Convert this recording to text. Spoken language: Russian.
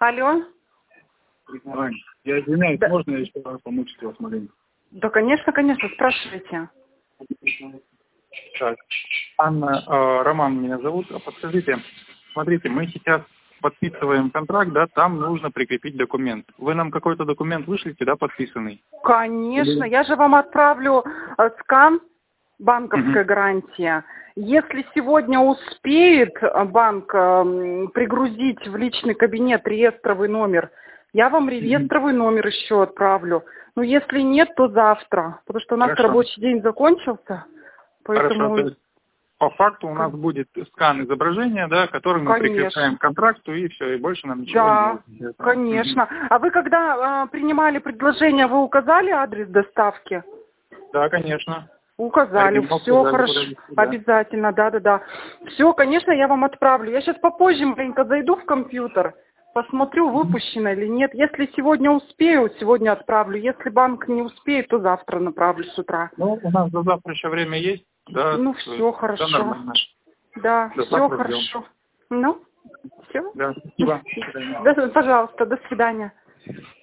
Алло. Ань, я извиняюсь, Да. можно я еще раз помучить вас маленько? Да, конечно, спрашивайте. Так, Анна, Роман меня зовут. Подскажите, смотрите, мы сейчас подписываем контракт, да, там нужно прикрепить документ. Вы нам какой-то документ вышлите, да, подписанный? Конечно, я же вам отправлю скан, банковская гарантия. Если сегодня успеет банк пригрузить в личный кабинет реестровый номер, я вам реестровый номер еще отправлю. Но если нет, то завтра, потому что у нас Хорошо. рабочий день закончился. Поэтому... Хорошо, то есть по факту у нас будет скан изображения, да, который мы прикрепляем к контракту, и все, и больше нам ничего не нужно. Конечно. А вы когда принимали предложение, вы указали адрес доставки? Да, конечно. Указали, все хорошо, обязательно, да. Все, конечно, я вам отправлю. Я сейчас попозже маленько зайду в компьютер, посмотрю, выпущено или нет. Если сегодня успею, сегодня отправлю. Если банк не успеет, то завтра направлю с утра. Ну, у нас до завтра еще время есть. Да, ну, все хорошо. Нормально. Да, все хорошо. Ну, все. Да, спасибо. Да, пожалуйста, до свидания.